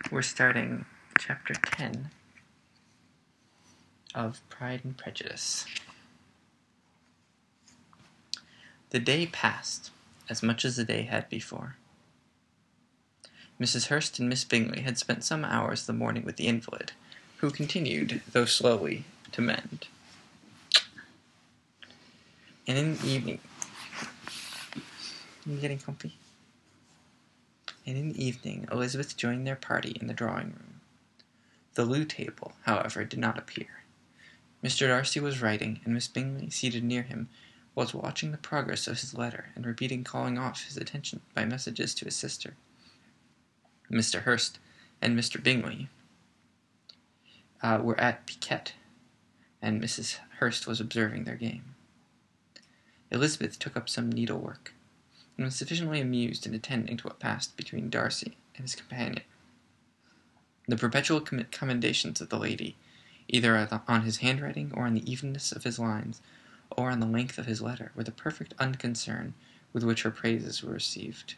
We're starting chapter 10 of Pride and Prejudice. The day passed, as much as the day had before. Mrs. Hurst and Miss Bingley had spent some hours the morning with the invalid, who continued, though slowly, to mend. And in the evening... You getting comfy? And in the evening, Elizabeth joined their party in the drawing-room. The loo table, however, did not appear. Mr. Darcy was writing, and Miss Bingley, seated near him, was watching the progress of his letter, and repeating calling off his attention by messages to his sister. Mr. Hurst and Mr. Bingley were at piquet, and Mrs. Hurst was observing their game. Elizabeth took up some needlework, and was sufficiently amused in attending to what passed between Darcy and his companion. The perpetual commendations of the lady, either on his handwriting, or on the evenness of his lines, or on the length of his letter, were the perfect unconcern with which her praises were received.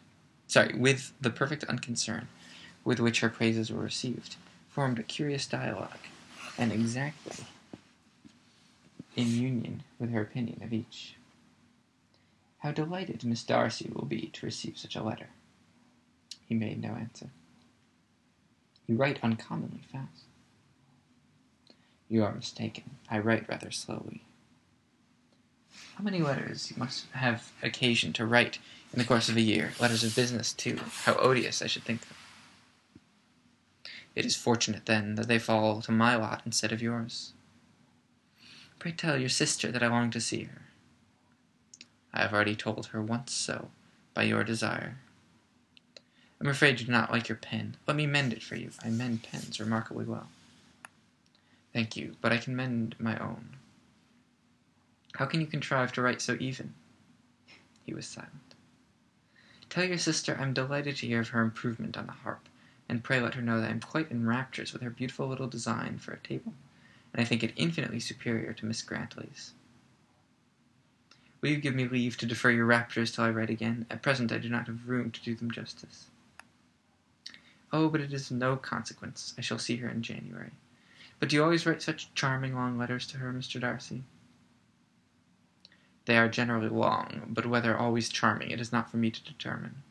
Formed a curious dialogue, and exactly in union with her opinion of each. How delighted Miss Darcy will be to receive such a letter. He made no answer. You write uncommonly fast. You are mistaken. I write rather slowly. How many letters you must have occasion to write in the course of a year? Letters of business, too. How odious I should think them. It is fortunate, then, that they fall to my lot instead of yours. Pray tell your sister that I long to see her. I have already told her once so, by your desire. I'm afraid you do not like your pen. Let me mend it for you. I mend pens remarkably well. Thank you, but I can mend my own. How can you contrive to write so even? He was silent. Tell your sister I'm delighted to hear of her improvement on the harp, and pray let her know that I am quite in raptures with her beautiful little design for a table, and I think it infinitely superior to Miss Grantley's. Will you give me leave to defer your raptures till I write again? At present I do not have room to do them justice. Oh, but it is of no consequence. I shall see her in January. But do you always write such charming long letters to her, Mr. Darcy? They are generally long, but whether always charming it is not for me to determine.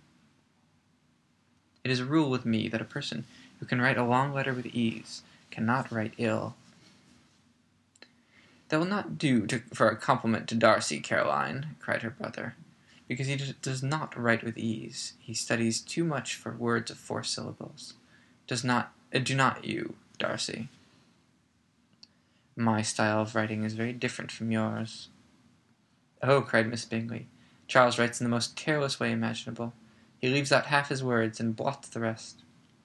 It is a rule with me that a person who can write a long letter with ease cannot write ill. That will not do for a compliment to Darcy, Caroline, cried her brother, because he does not write with ease. He studies too much for words of 4 syllables. Do not you, Darcy? My style of writing is very different from yours. Oh, cried Miss Bingley, Charles writes in the most careless way imaginable. He leaves out half his words and blots the rest.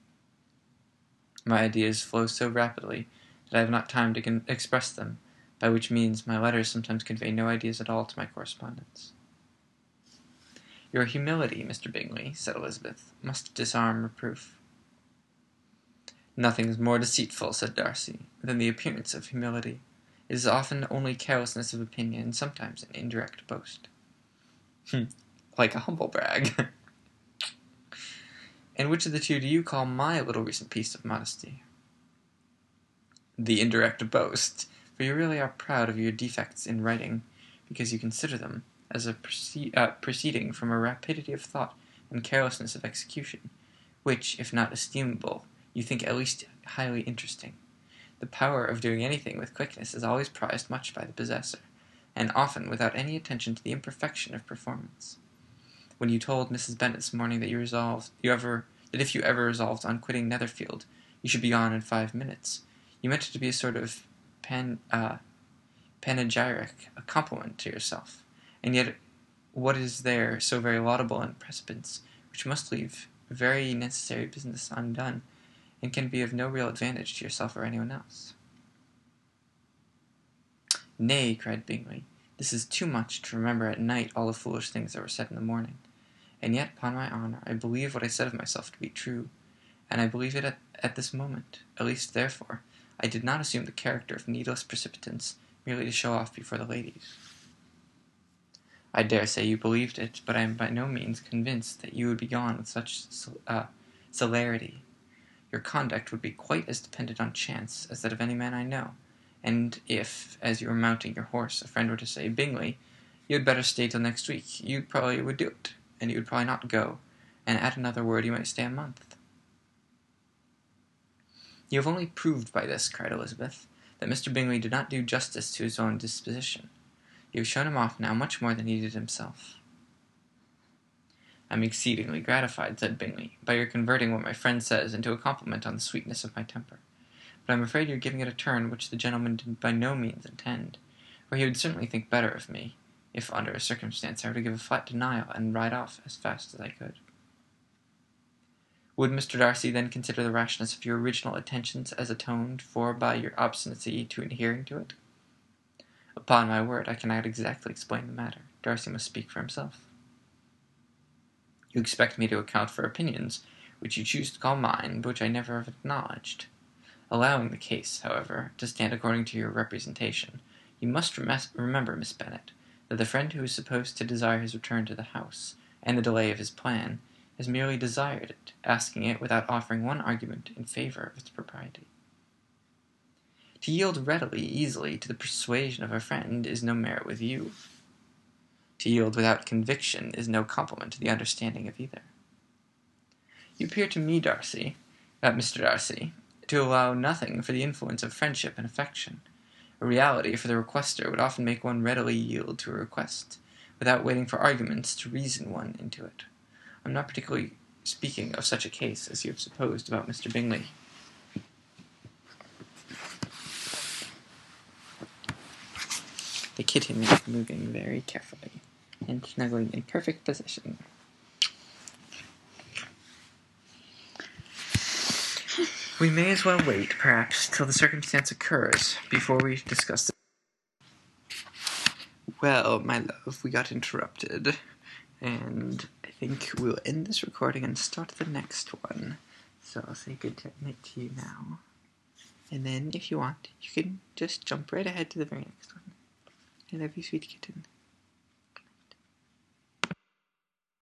My ideas flow so rapidly that I have not time to express them, by which means my letters sometimes convey no ideas at all to my correspondents. Your humility, Mr. Bingley, said Elizabeth, must disarm reproof. Nothing is more deceitful, said Darcy, than the appearance of humility. It is often only carelessness of opinion, and sometimes an indirect boast. Like a humble brag. And which of the two do you call my little recent piece of modesty? The indirect boast, for you really are proud of your defects in writing, because you consider them as a proceeding from a rapidity of thought and carelessness of execution, which, if not estimable, you think at least highly interesting. The power of doing anything with quickness is always prized much by the possessor, and often without any attention to the imperfection of performance. When you told Mrs. Bennet this morning that if you ever resolved on quitting Netherfield, you should be gone in 5 minutes, you meant it to be a sort of panegyric, a compliment to yourself. And yet, what is there so very laudable in precedence, which must leave very necessary business undone, and can be of no real advantage to yourself or anyone else? Nay, cried Bingley, this is too much to remember at night all the foolish things that were said in the morning. And yet, upon my honour, I believe what I said of myself to be true, and I believe it at this moment. At least, therefore, I did not assume the character of needless precipitance merely to show off before the ladies. I dare say you believed it, but I am by no means convinced that you would be gone with such celerity. your conduct would be quite as dependent on chance as that of any man I know, and if, as you were mounting your horse, a friend were to say, 'Bingley, you had better stay till next week,' you probably would do it, and you would probably not go, and at another word you might stay a month." "You have only proved by this," cried Elizabeth, "that Mr. Bingley did not do justice to his own disposition. You have shown him off now much more than he did himself." "I am exceedingly gratified," said Bingley, "by your converting what my friend says into a compliment on the sweetness of my temper. But I am afraid you are giving it a turn which the gentleman did by no means intend, for he would certainly think better of me, if under a circumstance I were to give a flat denial and ride off as fast as I could." "Would Mr. Darcy then consider the rashness of your original attentions as atoned for by your obstinacy to adhering to it?" "Upon my word, I cannot exactly explain the matter. Darcy must speak for himself." "You expect me to account for opinions which you choose to call mine, but which I never have acknowledged. Allowing the case, however, to stand according to your representation, you must remember, Miss Bennet, that the friend who is supposed to desire his return to the house, and the delay of his plan, has merely desired it, asking it without offering one argument in favor of its propriety. To yield readily, easily, to the persuasion of a friend is no merit with you. To yield without conviction is no compliment to the understanding of either. You appear to me, Mr. Darcy, to allow nothing for the influence of friendship and affection. A reality for the requester would often make one readily yield to a request, without waiting for arguments to reason one into it. I am not particularly speaking of such a case as you have supposed about Mr. Bingley." The kitten is moving very carefully and snuggling in perfect position. "We may as well wait, perhaps, till the circumstance occurs, before we discuss it." "Well, my love, we got interrupted, and I think we'll end this recording and start the next one. So I'll say good night to you now. And then, if you want, you can just jump right ahead to the very next one. I love you, sweet kitten.